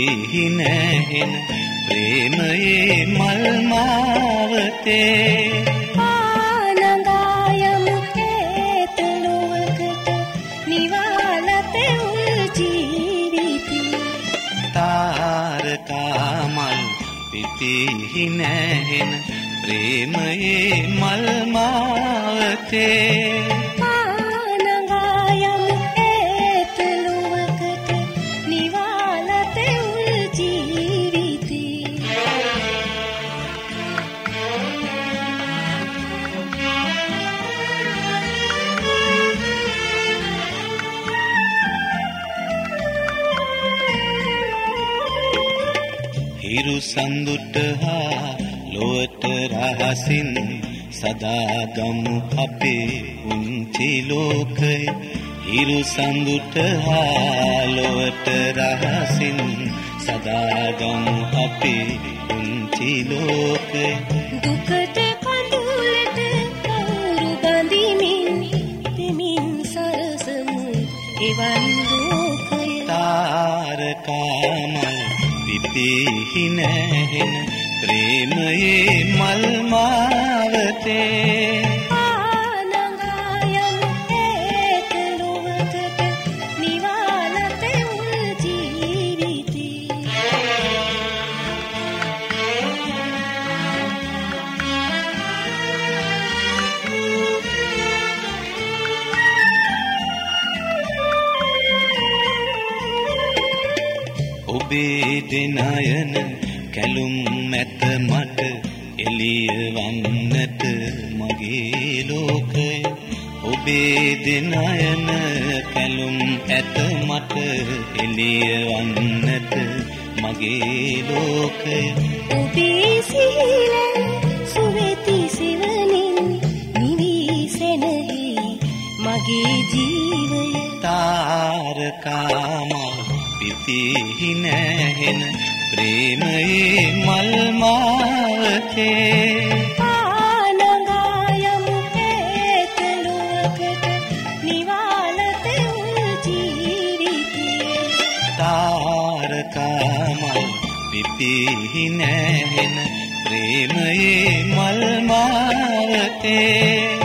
පිපිහි නැහෙන ප්‍රේමයේ මල් මාවතේ ආනංගායමු හේතලොවකට නිවාලතේ උල් ජීවිතේ තාරකා මල් පිපිහි නැහෙන ප්‍රේමයේ මල් මාවතේ හිරු සඳුට හා ලොවට රහසින් සදා ගමු අපේ පුංචි ලෝකය හිරු සඳුට හා ලොවට රහසින් සදා ගමු අපේ පුංචි ලෝකය දුකට කඳුලට කවුරු බඳිමින් දෙමින් සරසමු එවන් ලෝකය තාරකා මල් පිපිහි නැහෙන ප්‍රේමයේ මල් මාවතේ ආනංගායමු හේතලොවකට නිවාලතේ උල් ජීවිතේ ඔබේ දෙනයන කැලුම් ඇත මට එළිය වන්නට මගේ ලෝකය ඔබේ දෙනයන කැලුම් ඇත මට එළිය වන්නට මගේ ලෝකය ඔබේ සිහින සුවෙති සිවනින් නිවිසෙනෙහි මගේ ජීවය තාරකා මල් පිපිහි නැහෙන ප්‍රේමයේ මල් මාවතේ ආනංගායමු හේතලොවකට නිවාලතේ උල් ජීවිතේ තාරකා මල් පිපිහි නැහෙන ප්‍රේමයේ මල් මාවතේ